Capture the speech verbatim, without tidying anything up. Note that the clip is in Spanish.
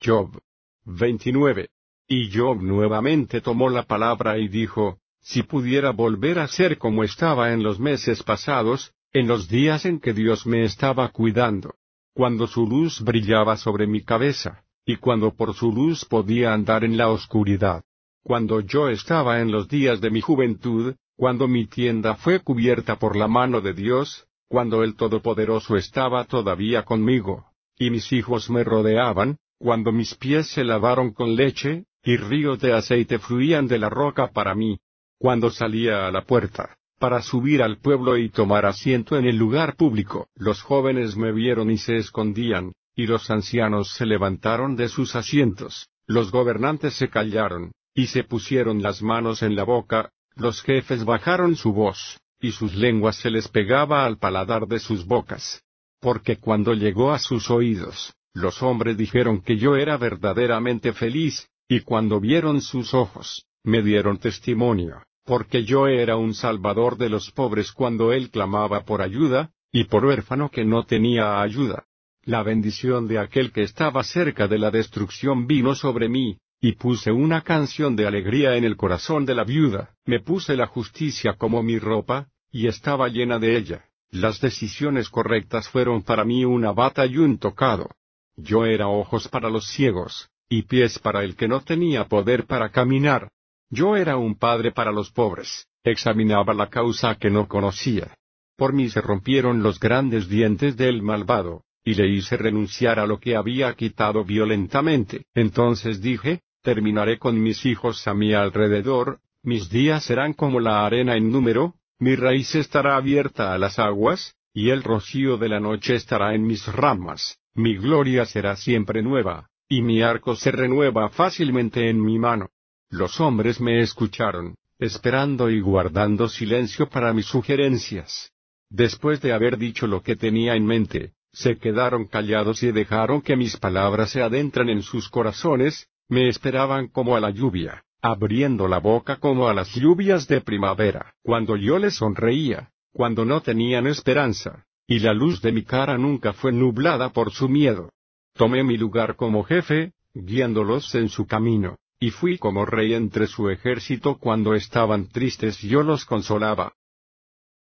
Job veintinueve. Y Job nuevamente tomó la palabra y dijo, si pudiera volver a ser como estaba en los meses pasados, en los días en que Dios me estaba cuidando, cuando su luz brillaba sobre mi cabeza, y cuando por su luz podía andar en la oscuridad, cuando yo estaba en los días de mi juventud, cuando mi tienda fue cubierta por la mano de Dios, cuando el Todopoderoso estaba todavía conmigo, y mis hijos me rodeaban, cuando mis pies se lavaron con leche, y ríos de aceite fluían de la roca para mí, cuando salía a la puerta, para subir al pueblo y tomar asiento en el lugar público. Los jóvenes me vieron y se escondían, y los ancianos se levantaron de sus asientos, los gobernantes se callaron, y se pusieron las manos en la boca, los jefes bajaron su voz, y sus lenguas se les pegaba al paladar de sus bocas. Porque cuando llegó a sus oídos, los hombres dijeron que yo era verdaderamente feliz, y cuando vieron sus ojos, me dieron testimonio, porque yo era un salvador de los pobres cuando él clamaba por ayuda, y por huérfano que no tenía ayuda. La bendición de aquel que estaba cerca de la destrucción vino sobre mí, y puse una canción de alegría en el corazón de la viuda. Me puse la justicia como mi ropa, y estaba llena de ella. Las decisiones correctas fueron para mí una bata y un tocado. Yo era ojos para los ciegos, y pies para el que no tenía poder para caminar. Yo era un padre para los pobres, examinaba la causa que no conocía. Por mí se rompieron los grandes dientes del malvado, y le hice renunciar a lo que había quitado violentamente. Entonces dije, terminaré con mis hijos a mi alrededor, mis días serán como la arena en número, mi raíz estará abierta a las aguas, y el rocío de la noche estará en mis ramas, mi gloria será siempre nueva, y mi arco se renueva fácilmente en mi mano. Los hombres me escucharon, esperando y guardando silencio para mis sugerencias. Después de haber dicho lo que tenía en mente, se quedaron callados y dejaron que mis palabras se adentran en sus corazones, me esperaban como a la lluvia, abriendo la boca como a las lluvias de primavera, cuando yo les sonreía, cuando no tenían esperanza, y la luz de mi cara nunca fue nublada por su miedo. Tomé mi lugar como jefe, guiándolos en su camino, y fui como rey entre su ejército. Cuando estaban tristes yo los consolaba,